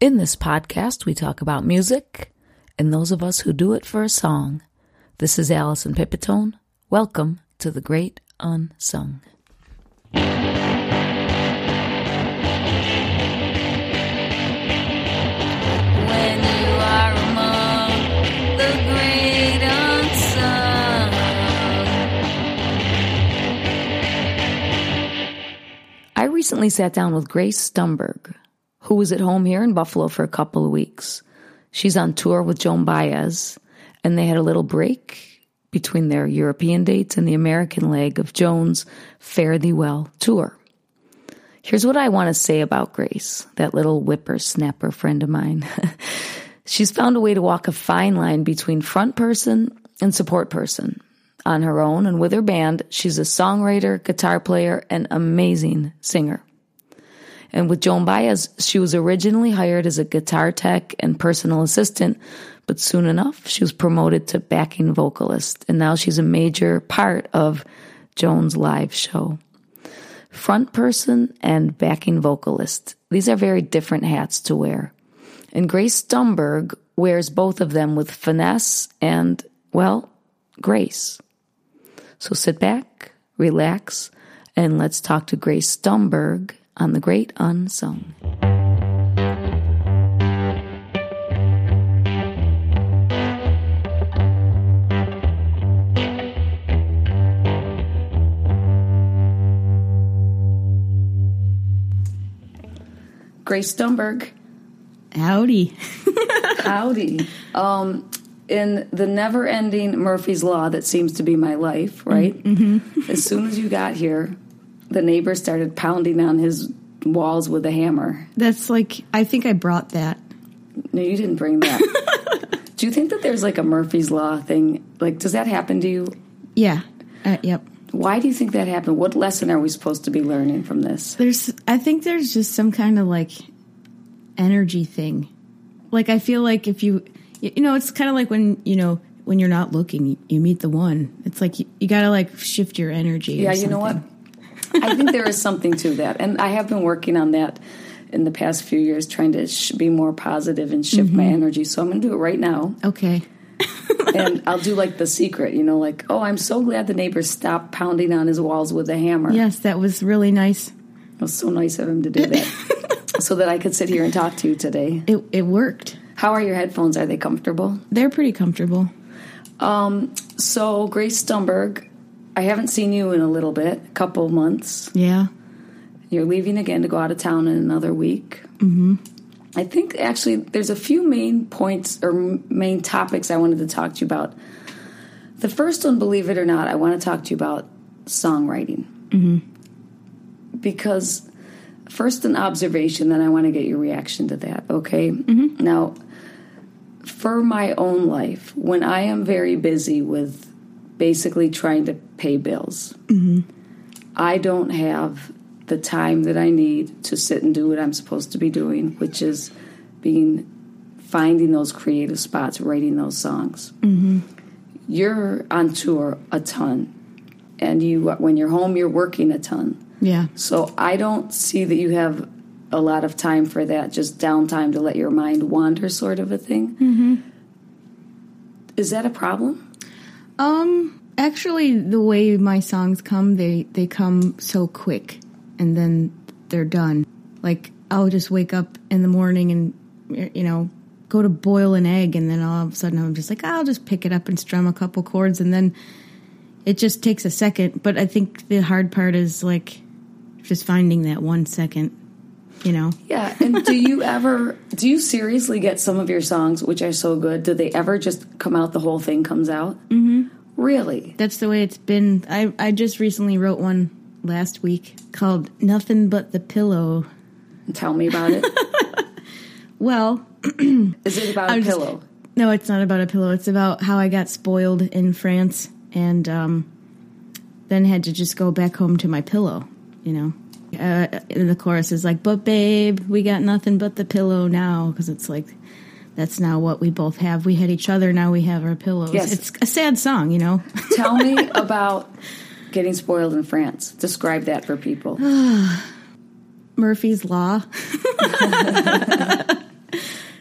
In this podcast, we talk about music and those of us who do it for a song. This is Allison Pipitone. Welcome to The Great Unsung. When you are among the great unsung. I recently sat down with Grace Stumberg, who was at home here in Buffalo for a couple of weeks. She's on tour with Joan Baez, and they had a little break between their European dates and the American leg of Joan's Fare Thee Well tour. Here's what I want to say about Grace, that little whippersnapper friend of mine. She's found a way to walk a fine line between front person and support person. On her own and with her band, she's a songwriter, guitar player, and amazing singer. And with Joan Baez, she was originally hired as a guitar tech and personal assistant, but soon enough, she was promoted to backing vocalist, and now she's a major part of Joan's live show. Front person and backing vocalist. These are very different hats to wear. And Grace Stumberg wears both of them with finesse and, well, grace. So sit back, relax, and let's talk to Grace Stumberg on The Great Unsung. Grace Stumberg. Howdy. Howdy. In the never-ending Murphy's Law that seems to be my life, right? Mm-hmm. As soon as you got here, the neighbor started pounding on his walls with a hammer. That's like, I think I brought that. No, you didn't bring that. Do you think that there's like a Murphy's Law thing? Like, does that happen to you? Yeah. Yep. Why do you think that happened? What lesson are we supposed to be learning from this? I think there's just some kind of like energy thing. Like, I feel like if you know, it's kind of like when you're not looking, you meet the one. It's like you got to like shift your energy. Yeah, you know what? I think there is something to that. And I have been working on that in the past few years, trying to be more positive and shift my energy. So I'm going to do it right now. Okay. And I'll do like The Secret, like, oh, I'm so glad the neighbor stopped pounding on his walls with a hammer. Yes, that was really nice. It was so nice of him to do that. So that I could sit here and talk to you today. It worked. How are your headphones? Are they comfortable? They're pretty comfortable. So Grace Stumberg, I haven't seen you in a little bit, a couple of months. Yeah. You're leaving again to go out of town in another week. Mm-hmm. I think actually there's a few main points or main topics I wanted to talk to you about. The first one, believe it or not, I want to talk to you about songwriting. Mm-hmm. Because first an observation, then I want to get your reaction to that, okay? Mm-hmm. Now, for my own life, when I am very busy with basically trying to pay bills, I don't have the time that I need to sit and do what I'm supposed to be doing, which is finding those creative spots, writing those songs. Mm-hmm. You're on tour a ton, and when you're home, you're working a ton. Yeah. So I don't see that you have a lot of time for that, just downtime to let your mind wander sort of a thing. Mm-hmm. Is that a problem? Actually, the way my songs come, they come so quick, and then they're done. Like, I'll just wake up in the morning and, go to boil an egg, and then all of a sudden I'm just like, I'll just pick it up and strum a couple chords, and then it just takes a second. But I think the hard part is, like, just finding that 1 second, Yeah, and do you seriously get some of your songs, which are so good, do they ever just come out, the whole thing comes out? Mm-hmm. Really? That's the way it's been. I just recently wrote one last week called Nothing But the Pillow. Tell me about it. Well, is it about a pillow? No, it's not about a pillow. It's about how I got spoiled in France and then had to just go back home to my pillow, And the chorus is like, but babe, we got nothing but the pillow now, because it's like, that's now what we both have. We had each other, now we have our pillows. Yes. It's a sad song, Tell me about getting spoiled in France. Describe that for people. Murphy's Law.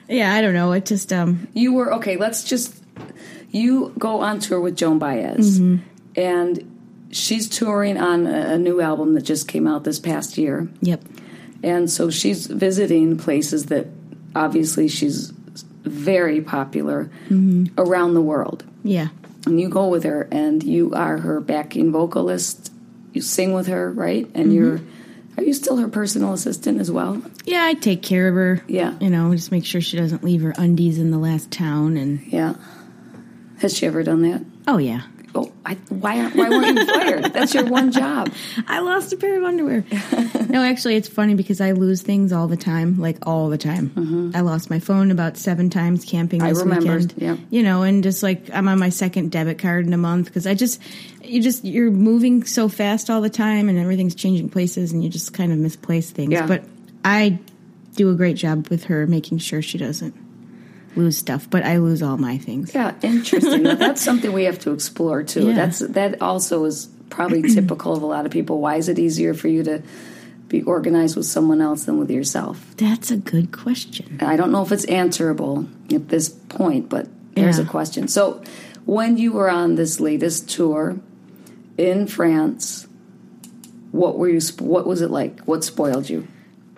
Yeah, I don't know. It just You were okay. You go on tour with Joan Baez, and she's touring on a new album that just came out this past year. Yep. And so she's visiting places that obviously she's very popular around the world. Yeah. And you go with her, and you are her backing vocalist. You sing with her, right? And are you still her personal assistant as well? Yeah, I take care of her. Yeah. You know, just make sure she doesn't leave her undies in the last town. And Yeah. Has she ever done that? oh yeah, Oh, why weren't you fired? That's your one job. I lost a pair of underwear. No, actually, it's funny because I lose things all the time, like all the time. I lost my phone about 7 times camping this remember, weekend. yeah. You know, and just like I'm on my second debit card in a month because you're moving so fast all the time and everything's changing places and you just kind of misplace things. Yeah. But I do a great job with her making sure she doesn't lose stuff, but I lose all my things. Yeah, interesting. Now, that's something we have to explore, too. Yeah. That also is probably typical of a lot of people. Why is it easier for you to be organized with someone else than with yourself? That's a good question. I don't know if it's answerable at this point, but there's a Yeah. question. So when you were on this latest tour in France, what was it like? What spoiled you?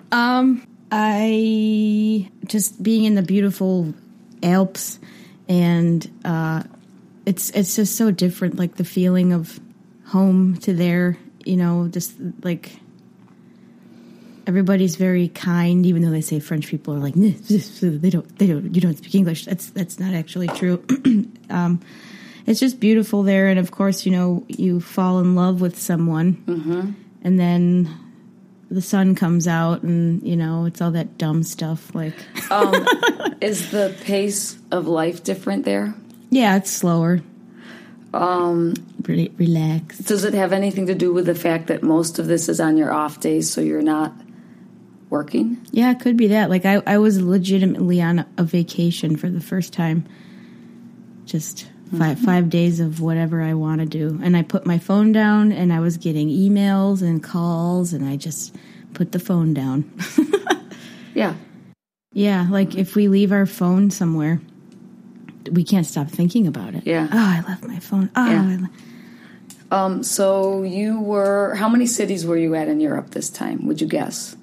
I just being in the beautiful Alps, and it's just so different. Like the feeling of home to there, you know, just like everybody's very kind, even though they say French people are like you don't speak English. That's not actually true. It's just beautiful there, and of course, you know, you fall in love with someone, and then the sun comes out, and you know it's all that dumb stuff. Like, Is the pace of life different there? yeah, it's slower. Really relaxed. Does it have anything to do with the fact that most of this is on your off days, so you're not working? Yeah, it could be that. Like, I was legitimately on a vacation for the first time. Just 5 days of whatever I want to do. And I put my phone down, and I was getting emails and calls, and I just put the phone down. Yeah. Yeah, like if we leave our phone somewhere, we can't stop thinking about it. Yeah. Oh, I left my phone. Oh, Yeah. So you were, how many cities were you at in Europe this time, would you guess?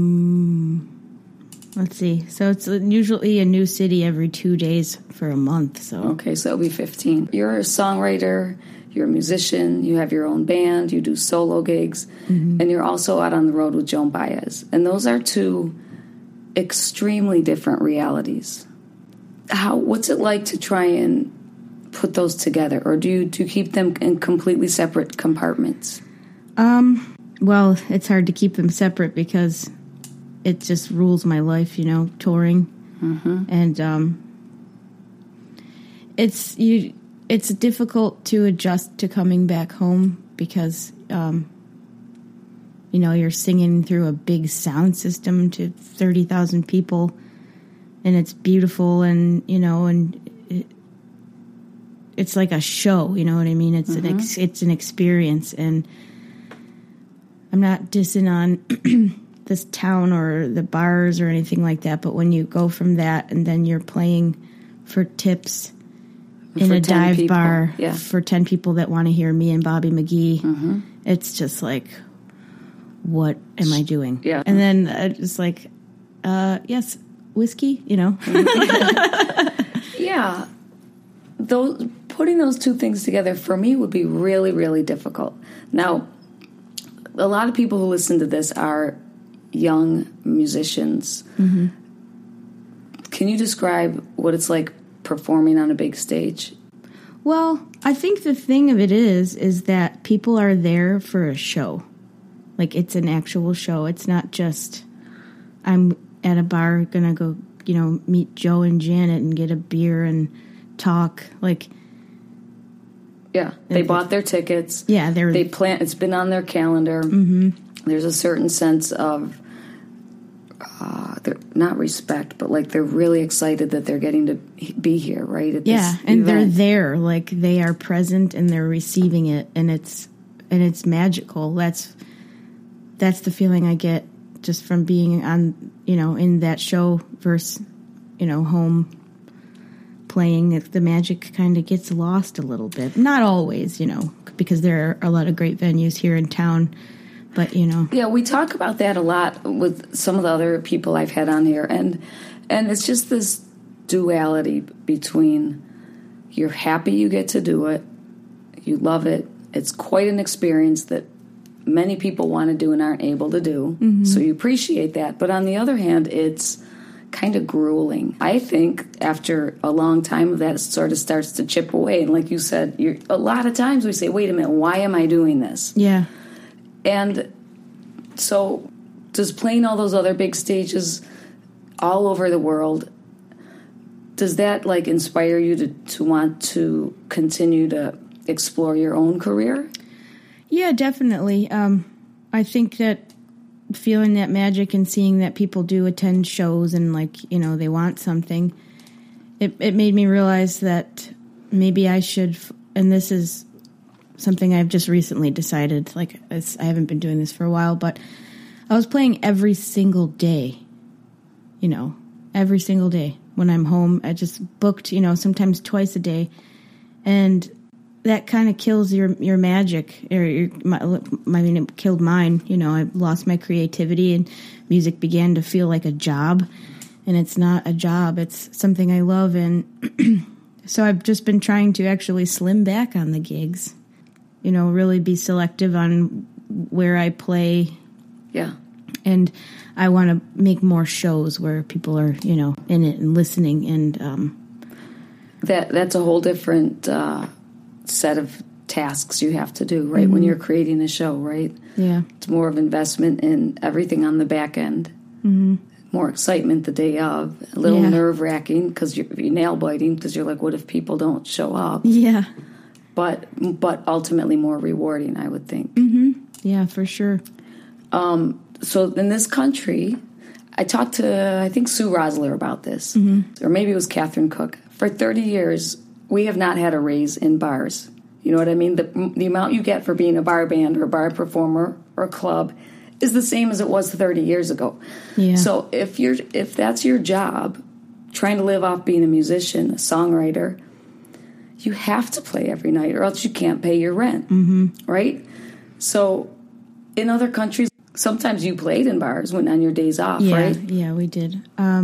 let's see. So it's usually a new city every 2 days for a month. So Okay, so it'll be 15. You're a songwriter, you're a musician, you have your own band, you do solo gigs, and you're also out on the road with Joan Baez. And those are two extremely different realities. What's it like to try and put those together? Or do you keep them in completely separate compartments? well, it's hard to keep them separate because it just rules my life, you know, touring. And it's difficult to adjust to coming back home because you know, you're singing through a big sound system to 30,000 people, and it's beautiful, and you know, and it's like a show, you know what I mean? It's it's an experience, and I'm not dissing on this town or the bars or anything like that, but when you go from that and then you're playing for tips in For a 10 dive people, bar yeah. for 10 people that want to hear me and Bobby McGee, it's just like, what am I doing? Yeah. And then just like, yes, whiskey, you know? Yeah. Putting those two things together for me would be really, really difficult. Now, a lot of people who listen to this are young musicians. Can you describe what it's like performing on a big stage? Well, I think the thing of it is that people are there for a show. Like, it's an actual show. It's not just, I'm at a bar gonna go, you know, meet Joe and Janet and get a beer and talk. Like, Yeah, they bought their tickets. yeah, They plan. It's been on their calendar. There's a certain sense of, they're not respect, but like they're really excited that they're getting to be here, right? At yeah, this and they're event. there, like they are present and they're receiving it, and it's magical. That's the feeling I get just from being on, you know, in that show versus home playing, the magic kind of gets lost a little bit. Not always, because there are a lot of great venues here in town. But, Yeah, we talk about that a lot with some of the other people I've had on here. And it's just this duality between you're happy you get to do it, you love it, it's quite an experience that many people want to do and aren't able to do. Mm-hmm. So you appreciate that. But on the other hand, it's kind of grueling. I think after a long time of that, it sort of starts to chip away. And like you said, a lot of times we say, wait a minute, why am I doing this? Yeah. And so does playing all those other big stages all over the world, does that like inspire you to want to continue to explore your own career? Yeah, definitely. I think that feeling that magic and seeing that people do attend shows and they want something, it made me realize that maybe I should, and this is something I've just recently decided, I haven't been doing this for a while, but I was playing every single day, every single day when I'm home. I just booked, sometimes twice a day, and that kind of kills your magic, or it killed mine. I lost my creativity, and music began to feel like a job, and it's not a job. It's something I love, and so I've just been trying to actually slim back on the gigs, really be selective on where I play. Yeah. And I want to make more shows where people are, in it and listening, and that's a whole different set of tasks you have to do, right? Mm-hmm. When you're creating a show, right? Yeah. It's more of investment in everything on the back end. Mm-hmm. More excitement the day of. A little nerve-wracking because you're nail-biting because you're like, what if people don't show up? Yeah. But ultimately more rewarding, I would think. Mm-hmm. Yeah, for sure. So in this country, I talked to, I think, Sue Rosler about this. Mm-hmm. Or maybe it was Catherine Cook. For 30 years, we have not had a raise in bars. You know what I mean? The amount you get for being a bar band or a bar performer or a club is the same as it was 30 years ago. Yeah. So if that's your job, trying to live off being a musician, a songwriter, you have to play every night or else you can't pay your rent, right? So in other countries, sometimes you played in bars when on your days off, right? Yeah, we did.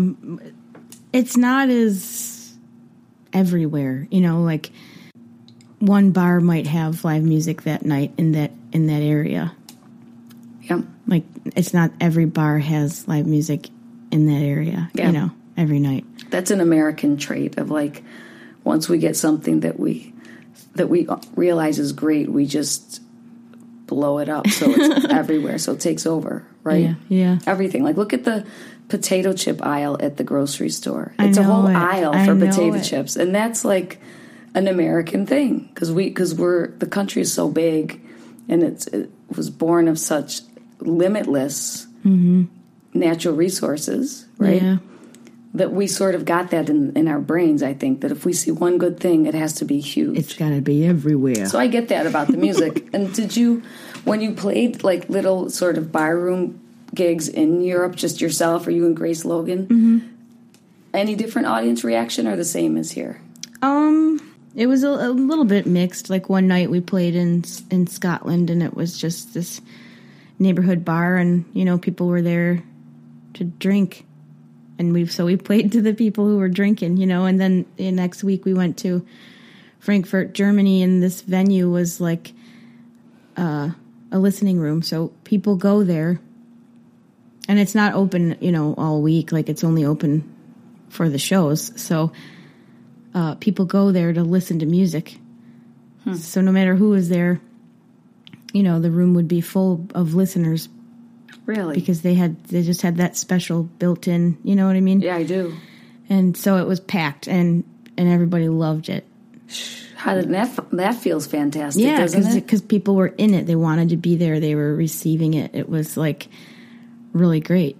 It's not as everywhere, like one bar might have live music that night in that area. Yeah. Like it's not every bar has live music in that area, every night. That's an American trait of like once we get something that we realize is great, we just blow it up so it's everywhere, so it takes over, right? Yeah. Everything. Like look at the potato chip aisle at the grocery store. It's a whole aisle for potato chips, and that's like an American thing because the country is so big, and it was born of such limitless natural resources, right? Yeah. That we sort of got that in our brains, I think, that if we see one good thing, it has to be huge. It's got to be everywhere. So I get that about the music. And did you, when you played like little sort of barroom gigs in Europe, just yourself or you and Grace Logan, any different audience reaction or the same as here? It was a little bit mixed. Like one night we played in Scotland, and it was just this neighborhood bar, and, people were there to drink. And we played to the people who were drinking, and then the next week we went to Frankfurt, Germany, and this venue was like a listening room. So people go there, and it's not open, all week. Like it's only open for the shows. So people go there to listen to music. So no matter who is there, the room would be full of listeners. Really? Because they just had that special built in, you know what I mean? Yeah, I do. And so it was packed, and everybody loved it. How did that feels fantastic, yeah, doesn't it? Because people were in it. They wanted to be there. They were receiving it. It was like really great,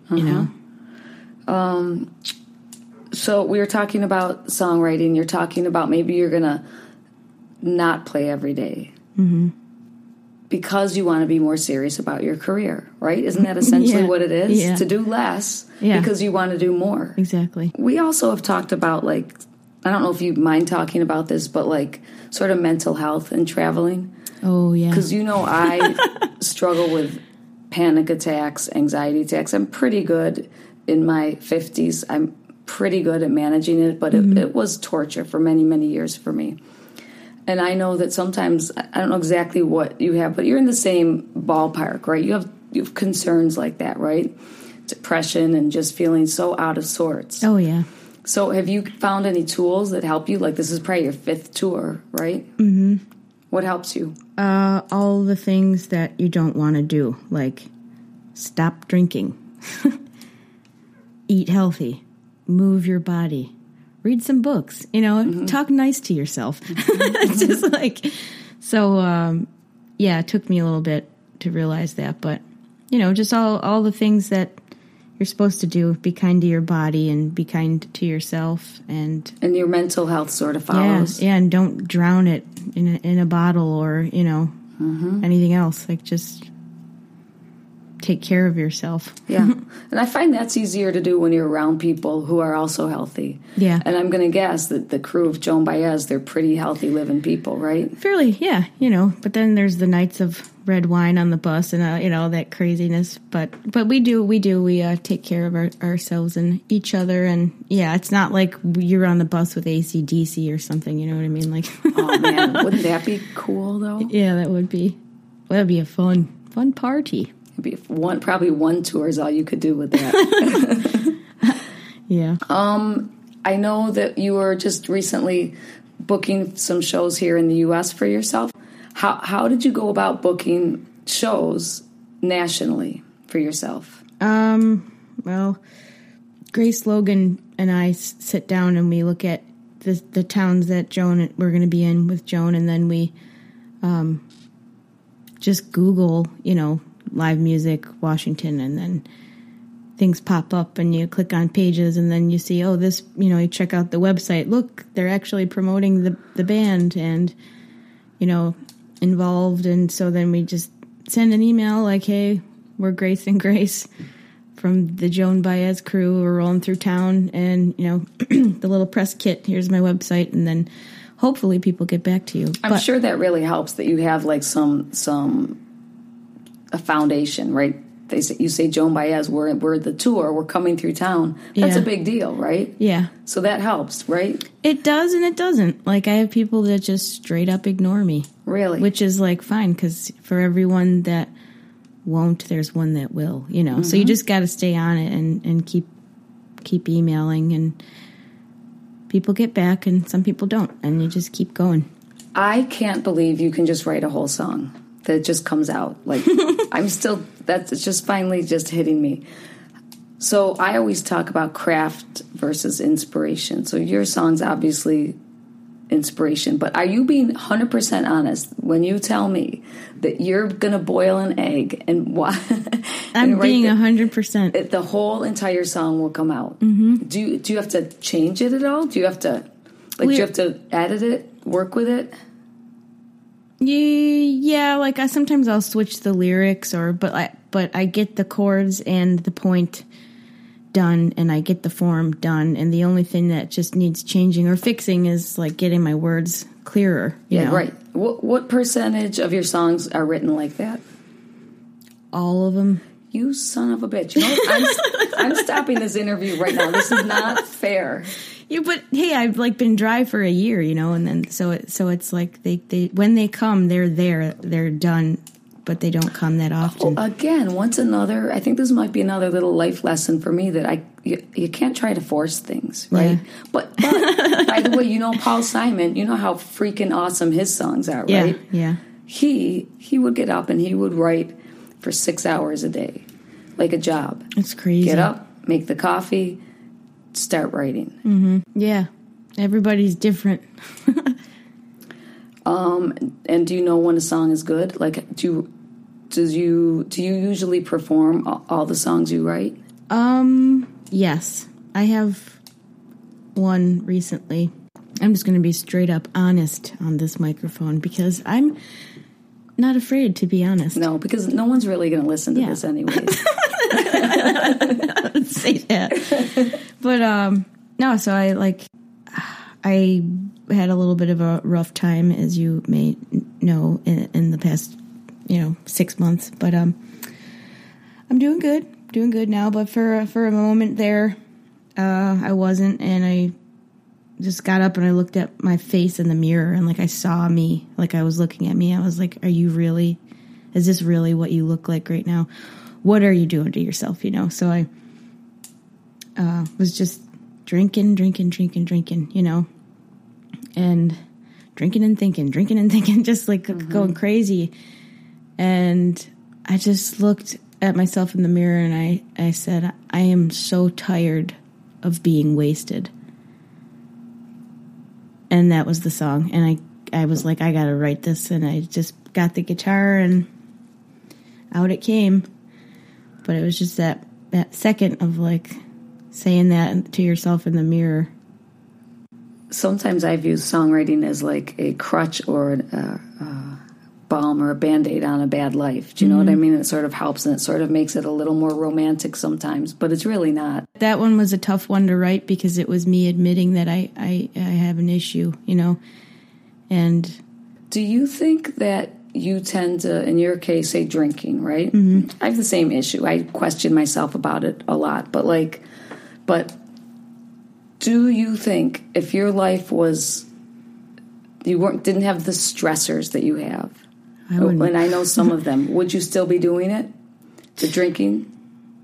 So we were talking about songwriting. You're talking about maybe you're going to not play every day. because you want to be more serious about your career, right? Isn't that essentially Yeah. what it is? Yeah. To do less Yeah. because you want to do more. Exactly. We also have talked about, like, I don't know if you mind talking about this, but like sort of mental health and traveling. Oh, yeah. Because, I struggle with panic attacks, anxiety attacks. I'm pretty good in my 50s. I'm pretty good at managing it, but it was torture for many, many years for me. And I know that sometimes, I don't know exactly what you have, but you're in the same ballpark, right? You have concerns like that, right? Depression and just feeling so out of sorts. Oh, yeah. So have you found any tools that help you? Like, this is probably your 5th tour, right? Mm-hmm. What helps you? All the things that you don't want to do, like stop drinking, eat healthy, move your body, read some books, talk nice to yourself. It's just like, so, it took me a little bit to realize that, but, just all the things that you're supposed to do. Be kind to your body and be kind to yourself, and your mental health sort of follows. Yeah, and don't drown it in a bottle or anything else. Like, just take care of yourself. Yeah, and I find that's easier to do when you're around people who are also healthy. Yeah, and I'm going to guess that the crew of Joan Baez, they're pretty healthy living people, right? Fairly, yeah. But then there's the nights of red wine on the bus and that craziness. But we take care of ourselves and each other, and it's not like you're on the bus with AC/DC or something. You know what I mean? Like, oh man, wouldn't that be cool though? Yeah, that would be. That'd be a fun party. It'd be probably one tour is all you could do with that. Yeah. I know that you were just recently booking some shows here in the U.S. for yourself. How did you go about booking shows nationally for yourself? Well, Grace Logan and I sit down and we look at the towns that we're going to be in with Joan, and then we just Google, live music Washington, and then things pop up and you click on pages and then you see, this, you check out the website. Look, they're actually promoting the band and, involved. And so then we just send an email like, hey, we're Grace and Grace from the Joan Baez crew. We're rolling through town and, the little press kit, here's my website. And then hopefully people get back to you. I'm sure that really helps that you have like a foundation, right? You say Joan Baez, we're the tour, we're coming through town. That's a big deal, right? Yeah. So that helps, right? It does and it doesn't. Like, I have people that just straight up ignore me. Really? Which is like fine, because for everyone that won't, there's one that will, Mm-hmm. So you just got to stay on it and keep emailing, and people get back and some people don't, and you just keep going. I can't believe you can just write a whole song that just comes out. Like, it's just finally just hitting me. So I always talk about craft versus inspiration. So your song's obviously inspiration, but are you being 100% honest when you tell me that you're going to boil an egg and why? I'm being 100%. The whole entire song will come out. Mm-hmm. Do you have to change it at all? Do you have to edit it, work with it? Yeah, like sometimes I'll switch the lyrics, but I get the chords and the point done, and I get the form done, and the only thing that just needs changing or fixing is like getting my words clearer. You know? Right. What percentage of your songs are written like that? All of them. You son of a bitch! I'm stopping this interview right now. This is not fair. Yeah, but hey, I've been dry for a year, and then so it's like they when they come, they're done, but they don't come that often. Again, I think this might be another little life lesson for me that you can't try to force things, right? Yeah. But by the way, Paul Simon, you know how freaking awesome his songs are, right? Yeah. He would get up and he would write for 6 hours a day, like a job. It's crazy. Get up, make the coffee, start writing. Mm-hmm. Yeah, everybody's different. And do you know when a song is good? Like, do you usually perform all the songs you write? Yes, I have one recently. I'm just going to be straight up honest on this microphone because I'm not afraid, to be honest. No, because no one's really going to listen to Yeah. this anyways. Say that. But no, so I had a little bit of a rough time, as you may know, in the past 6 months. But I'm doing good now. But for a moment there, I wasn't, and I just got up and I looked at my face in the mirror, and I saw me, I was looking at me. I was like, is this really what you look like right now? What are you doing to yourself? So I was just drinking, and drinking and thinking, just going crazy. And I just looked at myself in the mirror and I said, I am so tired of being wasted. And that was the song. And I was like, I got to write this. And I just got the guitar and out it came. But it was just that second of saying that to yourself in the mirror. Sometimes I've used songwriting as a crutch or a balm or a Band-Aid on a bad life. Do you know what I mean? It sort of helps, and it sort of makes it a little more romantic sometimes, but it's really not. That one was a tough one to write because it was me admitting that I have an issue, And do you think that you tend to, in your case, say drinking, right? Mm-hmm. I have the same issue. I question myself about it a lot, but do you think if your life was, didn't have the stressors that you have, and I know some of them, would you still be doing it? The drinking?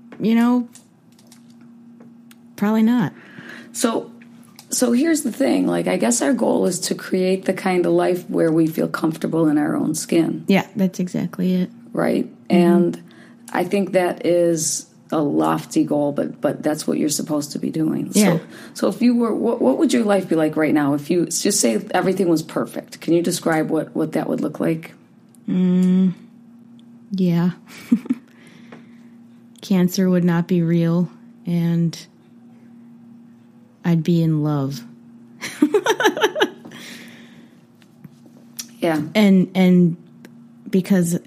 Probably not. So here's the thing. I guess our goal is to create the kind of life where we feel comfortable in our own skin. Yeah, that's exactly it. Right? Mm-hmm. And I think that is a lofty goal, but that's what you're supposed to be doing. Yeah. So if you were, what would your life be like right now? If you just say everything was perfect, can you describe what that would look like? Yeah. Cancer would not be real, and I'd be in love. Yeah. And because,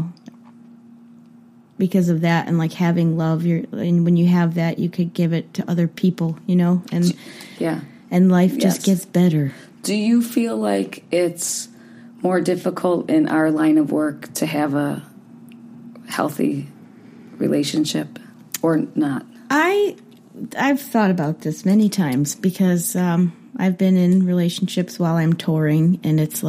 because of that and having love, and when you have that, you could give it to other people, and yeah. And life just gets better. Do you feel like it's more difficult in our line of work to have a healthy relationship or not? I've thought about this many times because I've been in relationships while I'm touring, and it's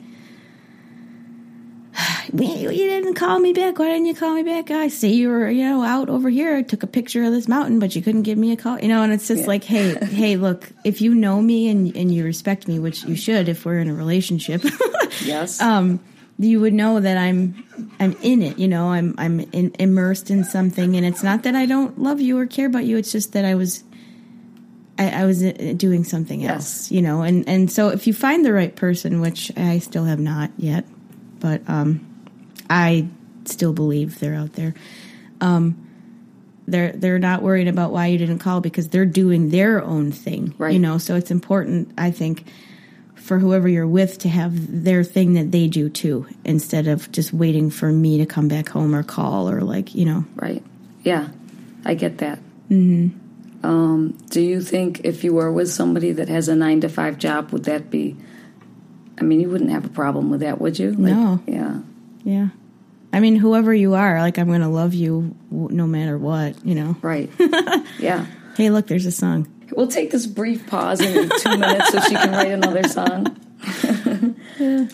you didn't call me back. Why didn't you call me back? I see you were, out over here. I took a picture of this mountain, but you couldn't give me a call. And it's just hey, look, if you know me and you respect me, which you should if we're in a relationship. Yes. You would know that I'm in it. I'm immersed in something, and it's not that I don't love you or care about you. It's just that I was doing something else. And so if you find the right person, which I still have not yet, but I still believe they're out there. They're not worried about why you didn't call because they're doing their own thing, right? So it's important, I think, for whoever you're with to have their thing that they do too, instead of just waiting for me to come back home or call or Right. Yeah, I get that. Mm-hmm. Do you think if you were with somebody that has a 9-to-5 job, would that be? I mean, you wouldn't have a problem with that, would you? No. Yeah. Yeah. I mean, whoever you are, I'm going to love you no matter what, Right. Yeah. Hey, look, there's a song. We'll take this brief pause in 2 minutes so she can write another song. Yeah.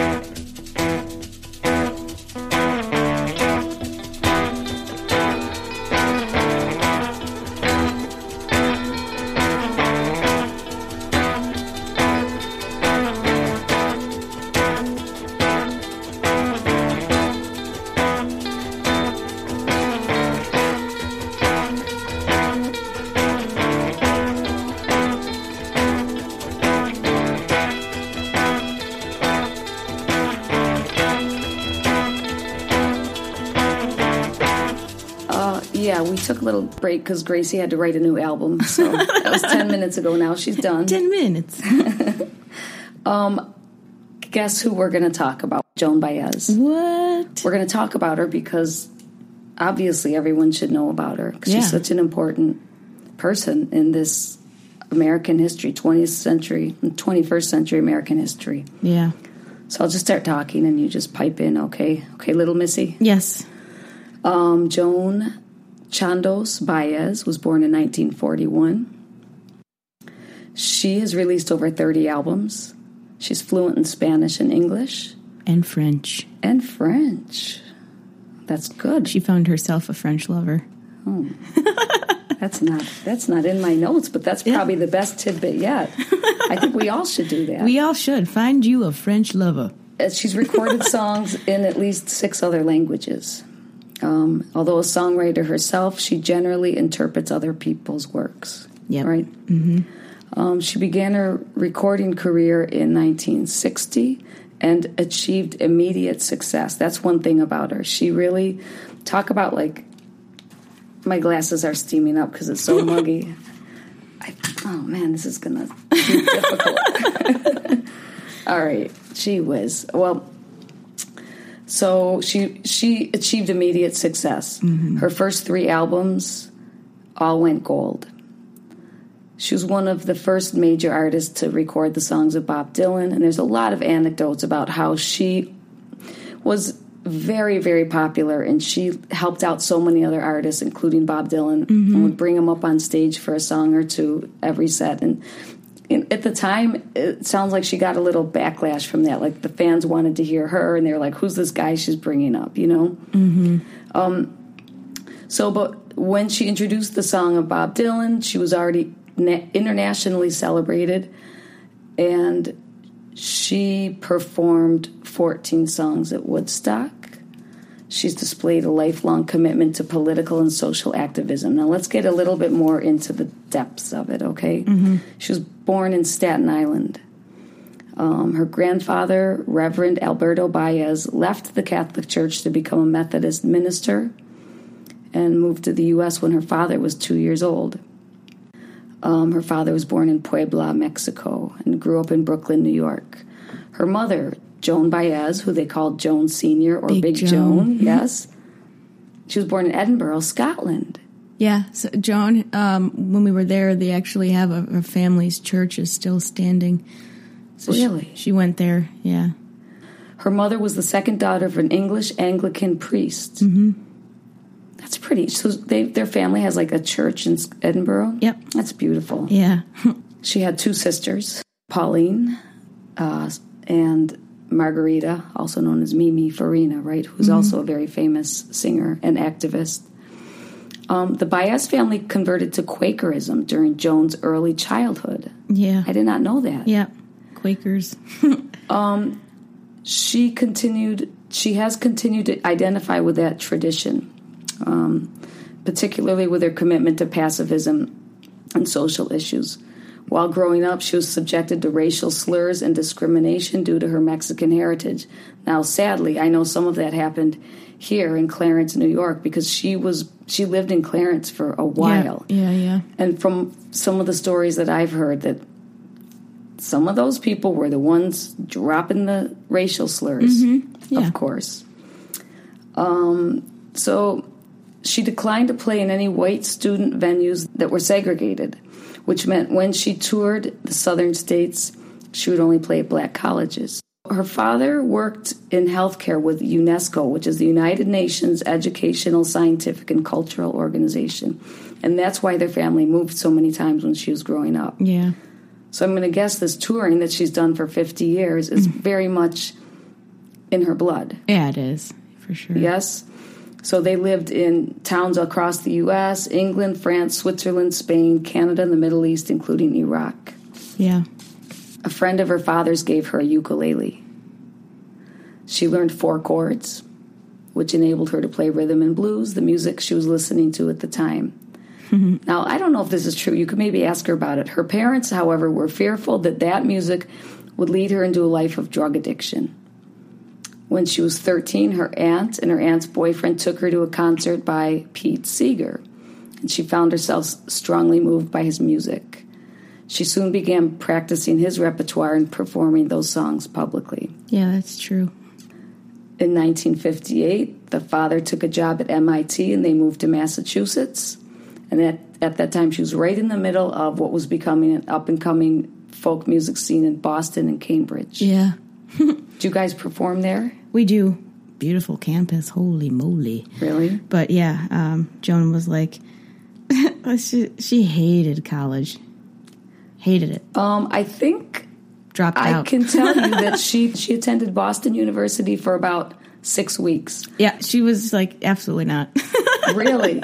Yeah, we took a little break because Gracie had to write a new album. So that was 10 minutes ago now. She's done. 10 minutes. Guess who we're going to talk about? Joan Baez. What? We're going to talk about her because obviously everyone should know about her because she's such an important person in this American history, 21st century American history. Yeah. So I'll just start talking and you just pipe in, okay? Okay, little missy? Yes. Joan Chandos Baez was born in 1941. She has released over 30 albums. She's fluent in Spanish and English. And French. And French. That's good. She found herself a French lover. Oh. That's not in my notes, but that's probably the best tidbit yet. I think we all should do that. We all should. Find you a French lover. She's recorded songs in at least 6 other languages. Although a songwriter herself, she generally interprets other people's works. Yep. Right? Mm-hmm. She began her recording career in 1960 and achieved immediate success. That's one thing about her. She really, talk about like, my glasses are steaming up because it's so muggy. Oh, man, this is going to be difficult. All right. Gee whiz. Well, so she achieved immediate success. Mm-hmm. Her first 3 albums all went gold. She was one of the first major artists to record the songs of Bob Dylan, and there's a lot of anecdotes about how she was very, very popular, and she helped out so many other artists, including Bob Dylan, and would bring him up on stage for a song or two every set. And at the time, it sounds like she got a little backlash from that. Like, the fans wanted to hear her, and they were like, who's this guy she's bringing up, you know? Mm-hmm. But when she introduced the song of Bob Dylan, she was already internationally celebrated, and she performed 14 songs at Woodstock. She's displayed a lifelong commitment to political and social activism. Now, let's get a little bit more into the depths of it, okay? Mm-hmm. She was born in Staten Island. Her grandfather, Reverend Alberto Baez, left the Catholic Church to become a Methodist minister and moved to the U.S. when her father was 2 years old. Her father was born in Puebla, Mexico, and grew up in Brooklyn, New York. Her mother, Joan Baez, who they called Joan Sr. or Big Joan, yes. She was born in Edinburgh, Scotland. Yeah, so Joan, when we were there, they actually have her family's church is still standing. So really? She went there, yeah. Her mother was the second daughter of an English Anglican priest. Mm-hmm. That's pretty. So their family has like a church in Edinburgh? Yep. That's beautiful. Yeah. She had 2 sisters, Pauline and Margarita, also known as Mimi Farina, right, who's also a very famous singer and activist. The Baez family converted to Quakerism during Joan's early childhood. Yeah. I did not know that. Yeah. Quakers. She has continued to identify with that tradition, particularly with her commitment to pacifism and social issues. While growing up, she was subjected to racial slurs and discrimination due to her Mexican heritage. Now, sadly, I know some of that happened here in Clarence, New York, because she lived in Clarence for a while. Yeah. And from some of the stories that I've heard, that some of those people were the ones dropping the racial slurs, of course. So she declined to play in any white student venues that were segregated, which meant when she toured the southern states, she would only play at black colleges. Her father worked in healthcare with UNESCO, which is the United Nations Educational, Scientific, and Cultural Organization. And that's why their family moved so many times when she was growing up. Yeah. So I'm going to guess this touring that she's done for 50 years is very much in her blood. Yeah, it is, for sure. Yes? So they lived in towns across the U.S., England, France, Switzerland, Spain, Canada, and the Middle East, including Iraq. Yeah. A friend of her father's gave her a ukulele. She learned 4 chords, which enabled her to play rhythm and blues, the music she was listening to at the time. Now, I don't know if this is true. You could maybe ask her about it. Her parents, however, were fearful that music would lead her into a life of drug addiction. When she was 13, her aunt and her aunt's boyfriend took her to a concert by Pete Seeger, and she found herself strongly moved by his music. She soon began practicing his repertoire and performing those songs publicly. Yeah, that's true. In 1958, the father took a job at MIT and they moved to Massachusetts. And at that time, she was right in the middle of what was becoming an up-and-coming folk music scene in Boston and Cambridge. Yeah. Do you guys perform there? We do. Beautiful campus. Holy moly. Really? But yeah, Joan was like, she hated college. Hated it. I think Dropped I out. can tell you that she attended Boston University for about 6 weeks. Yeah, she was like, absolutely not. Really?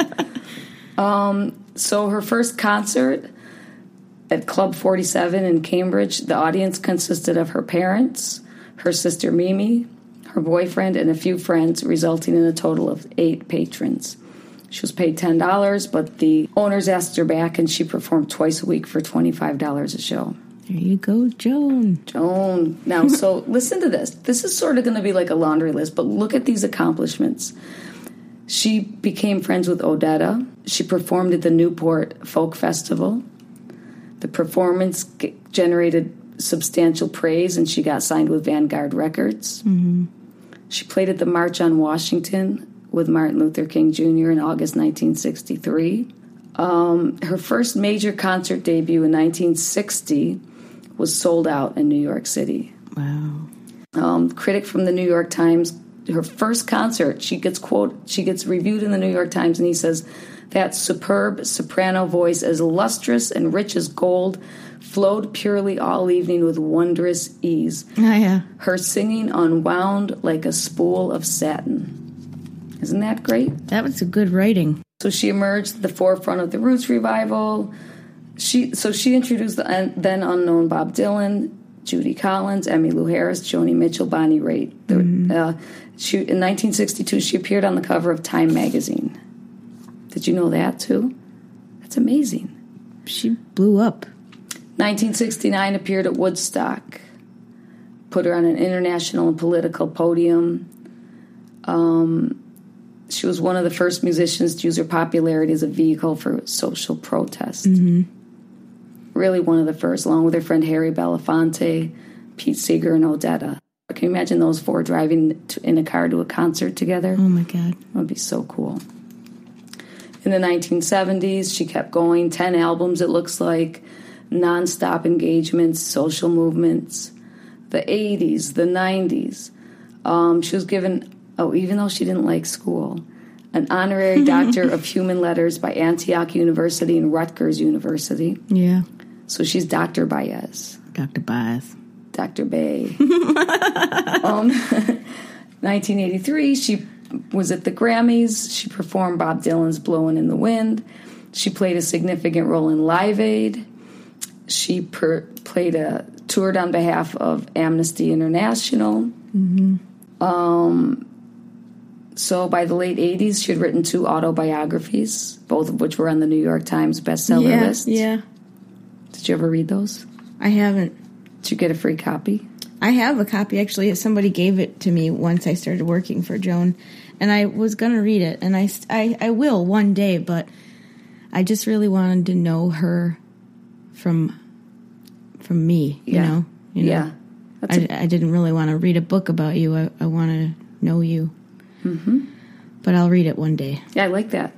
So her first concert at Club 47 in Cambridge, the audience consisted of her parents, her sister Mimi, her boyfriend, and a few friends, resulting in a total of 8 patrons. She was paid $10, but the owners asked her back, and she performed twice a week for $25 a show. There you go, Joan. Joan. Now, so listen to this. This is sort of going to be like a laundry list, but look at these accomplishments. She became friends with Odetta. She performed at the Newport Folk Festival. The performance generated substantial praise, and she got signed with Vanguard Records. Mm-hmm. She played at the March on Washington with Martin Luther King Jr. in August 1963. Her first major concert debut in 1960 was Sold Out in New York City. Wow. Critic from the New York Times, her first concert, she gets reviewed in the New York Times, and he says, that superb soprano voice, as lustrous and rich as gold, flowed purely all evening with wondrous ease. Oh, yeah. Her singing unwound like a spool of satin. Isn't that great? That was a good writing. So she emerged at the forefront of the Roots revival. She introduced the then unknown Bob Dylan, Judy Collins, Emmylou Harris, Joni Mitchell, Bonnie Raitt. In 1962, she appeared on the cover of Time magazine. Did you know that, too? That's amazing. She blew up. 1969, appeared at Woodstock. Put her on an international and political podium. She was one of the first musicians to use her popularity as a vehicle for social protest. Mm-hmm. Really one of the first, along with her friend Harry Belafonte, Pete Seeger, and Odetta. Can you imagine those 4 driving in a car to a concert together? Oh, my God. That would be so cool. In the 1970s, she kept going. 10 albums, it looks like. Nonstop engagements, social movements. The 80s, the 90s. She was given, even though she didn't like school, an honorary Doctor of Human Letters by Antioch University and Rutgers University. Yeah. So she's Dr. Baez. Dr. Baez. Dr. Bay. 1983, she was at the Grammys. She performed Bob Dylan's Blowin' in the Wind. She played a significant role in Live Aid. She toured on behalf of Amnesty International. Mm-hmm. So by the late 80s, she had written 2 autobiographies, both of which were on the New York Times bestseller list. Yeah. Did you ever read those? I haven't. Did you get a free copy? I have a copy, actually. Somebody gave it to me once I started working for Joan, and I was going to read it, and I will one day, but I just really wanted to know her from me, you know? Yeah. I didn't really want to read a book about you. I want to know you. Mm-hmm. But I'll read it one day. Yeah, I like that.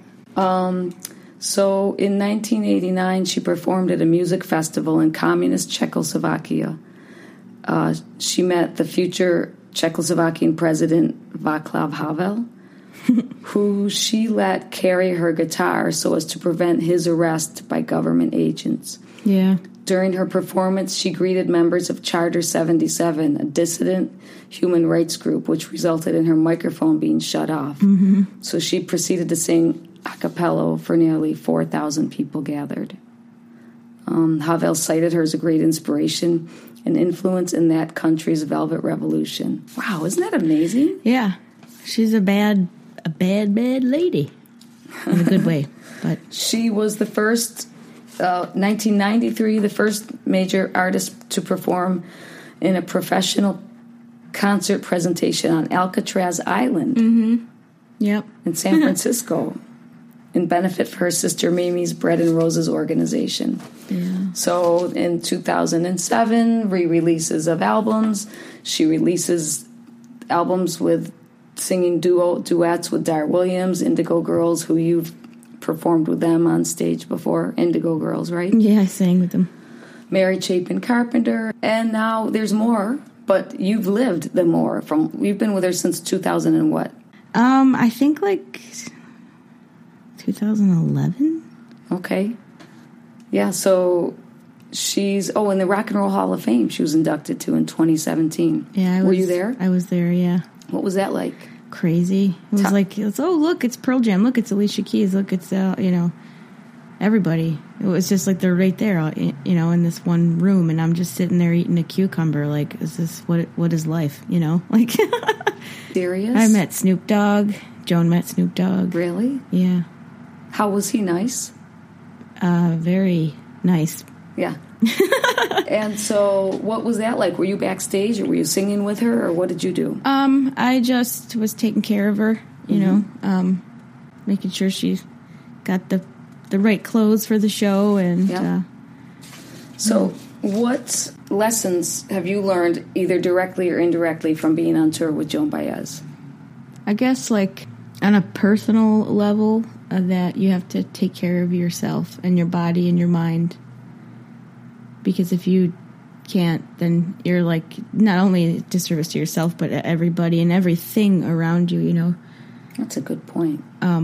So in 1989, she performed at a music festival in communist Czechoslovakia. She met the future Czechoslovakian president Václav Havel, who she let carry her guitar so as to prevent his arrest by government agents. Yeah. During her performance, she greeted members of Charter 77, a dissident human rights group, which resulted in her microphone being shut off. Mm-hmm. So she proceeded to sing a cappella for nearly 4,000 people gathered. Havel cited her as a great inspiration and influence in that country's Velvet Revolution. Wow, isn't that amazing? Yeah. She's a bad lady. In a good way. But she was the first, 1993, the first major artist to perform in a professional concert presentation on Alcatraz Island. Mm-hmm. Yep. In San Francisco. In benefit for her sister Mimi's Bread and Roses organization. Yeah. So in 2007, re-releases of albums. She releases albums with singing duets with Dar Williams, Indigo Girls, who you've performed with them on stage before. Indigo Girls, right? Yeah, I sang with them. Mary Chapin Carpenter, and now there's more, but you've lived the more. You've been with her since 2000 and what? I think like 2011. Okay. Yeah, so she's in the Rock and Roll Hall of Fame she was inducted to in 2017. Yeah, were you there? I was there, yeah. What was that like? Crazy. It was look, it's Pearl Jam. Look, it's Alicia Keys. Look, it's everybody. It was just like they're right there, in this one room, and I'm just sitting there eating a cucumber. Like, is this what is life? Like. Serious? I met Snoop Dogg. Joan met Snoop Dogg. Really? Yeah. How was he? Nice? Very nice. Yeah. And so what was that like? Were you backstage or were you singing with her or what did you do? I just was taking care of her, making sure she got the right clothes for the show. And yeah. So what lessons have you learned either directly or indirectly from being on tour with Joan Baez? I guess like on a personal level that you have to take care of yourself and your body and your mind. Because if you can't, then you're like not only a disservice to yourself, but everybody and everything around you, That's a good point.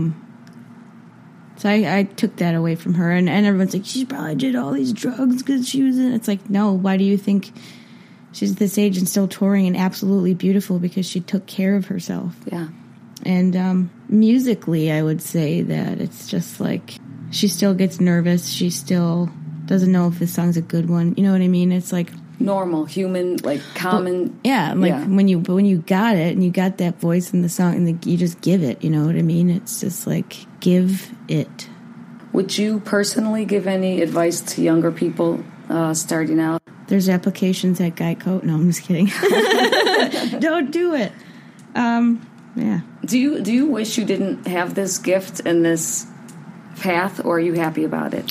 So I took that away from her. And everyone's like, she probably did all these drugs because she was in. It's like, no, why do you think she's this age and still touring and absolutely beautiful? Because she took care of herself. Yeah. And musically, I would say that it's just like she still gets nervous. She still doesn't know if this song's a good one. You know what I mean? It's like normal, human, like common. When you got it and you got that voice in the song and you just give it. You know what I mean? It's just like give it. Would you personally give any advice to younger people starting out? There's applications at Geico. No, I'm just kidding. Don't do it. Yeah. Do you wish you didn't have this gift and this path, or are you happy about it?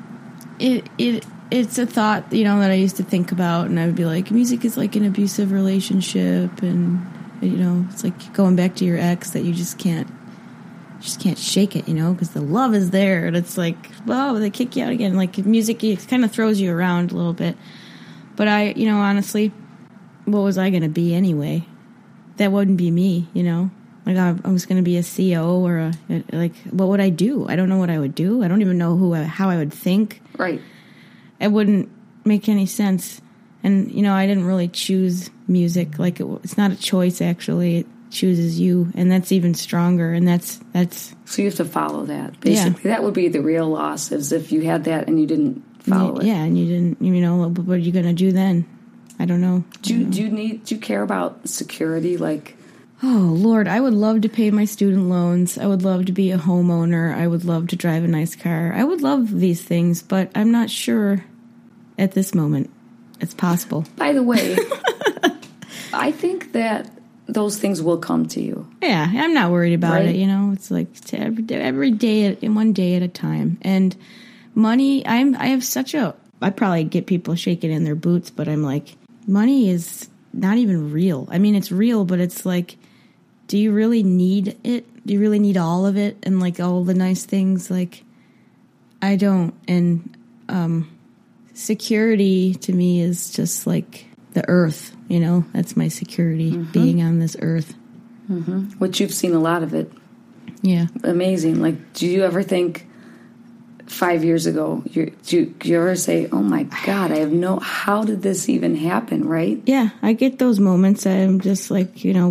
It's a thought, that I used to think about, and I would be like, music is like an abusive relationship, and it's like going back to your ex that you just can't shake it, because the love is there, and it's like, well, they kick you out again. Like music, it kind of throws you around a little bit. But I, honestly, what was I going to be anyway? That wouldn't be me, Like I was going to be a CEO or what would I do? I don't know what I would do. I don't even know how I would think. Right. It wouldn't make any sense. And, I didn't really choose music. Like it's not a choice, actually. It chooses you. And that's even stronger. And that's. So you have to follow that. Basically, That would be the real loss, is if you had that and you didn't follow it. Yeah, and you didn't, what are you going to do then? I don't know. Do you care about security? Like, oh, Lord, I would love to pay my student loans. I would love to be a homeowner. I would love to drive a nice car. I would love these things, but I'm not sure at this moment it's possible. By the way, I think that those things will come to you. Yeah, I'm not worried about it, It's like every day, one day at a time. And money, I probably get people shaking in their boots, but I'm like, money is not even real. I mean, it's real, but it's like, do you really need it? Do you really need all of it and like all the nice things? Like, I don't. And security to me is just like the earth, That's my security, being on this earth. Mm-hmm. Which you've seen a lot of it. Yeah. Amazing. Like, do you ever think 5 years ago, do you ever say, oh my God, how did this even happen, right? Yeah, I get those moments. I'm just like,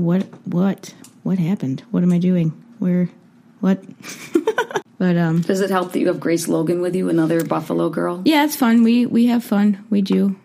what happened? What am I doing? What? But does it help that you have Grace Logan with you, another Buffalo girl? Yeah, it's fun. We have fun. We do.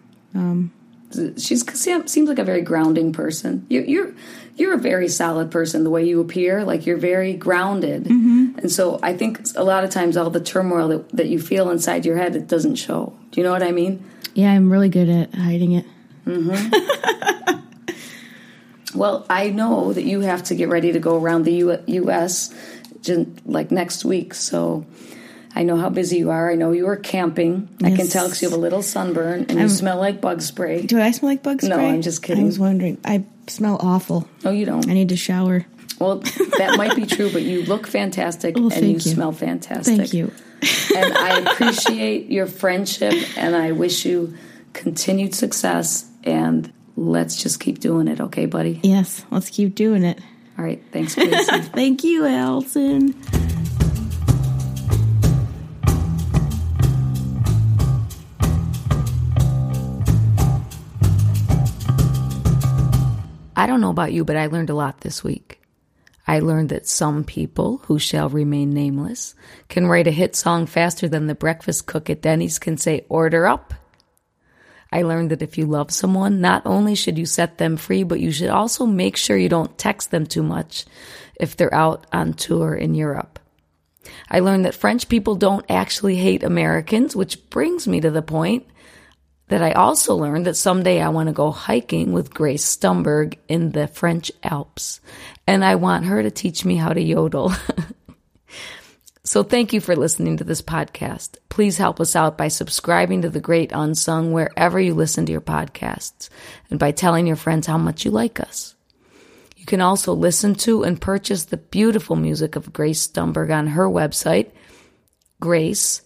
She seems like a very grounding person. You're a very solid person, the way you appear. Like, you're very grounded. Mm-hmm. And so I think a lot of times all the turmoil that you feel inside your head, it doesn't show. Do you know what I mean? Yeah, I'm really good at hiding it. Mm-hmm. Well, I know that you have to get ready to go around the U.S. like next week, so I know how busy you are. I know you were camping. Yes. I can tell because you have a little sunburn and you smell like bug spray. Do I smell like bug spray? No, I'm just kidding. I was wondering. I smell awful. No, you don't. I need to shower. Well, that might be true, but you look fantastic and you smell fantastic. Thank you. And I appreciate your friendship, and I wish you continued success, and let's just keep doing it, okay, buddy? Yes, let's keep doing it. All right, thanks, Gracie. Thank you, Allison. I don't know about you, but I learned a lot this week. I learned that some people, who shall remain nameless, can write a hit song faster than the breakfast cook at Denny's can say, "Order up." I learned that if you love someone, not only should you set them free, but you should also make sure you don't text them too much if they're out on tour in Europe. I learned that French people don't actually hate Americans, which brings me to the point that I also learned that someday I want to go hiking with Grace Stumberg in the French Alps, and I want her to teach me how to yodel. So thank you for listening to this podcast. Please help us out by subscribing to The Great Unsung wherever you listen to your podcasts, and by telling your friends how much you like us. You can also listen to and purchase the beautiful music of Grace Stumberg on her website, Grace,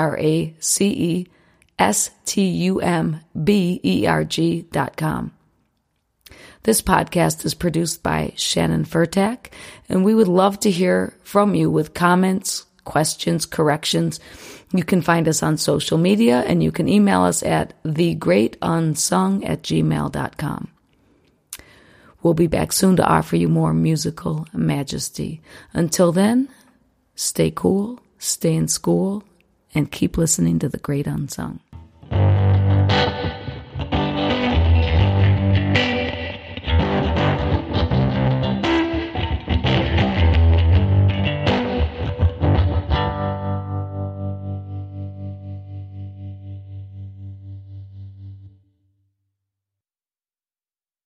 GraceStumberg.com. This podcast is produced by Shannon Furtak, and we would love to hear from you with comments, questions, corrections. You can find us on social media, and you can email us at thegreatunsung@gmail.com. We'll be back soon to offer you more musical majesty. Until then, stay cool, stay in school, and keep listening to The Great Unsung.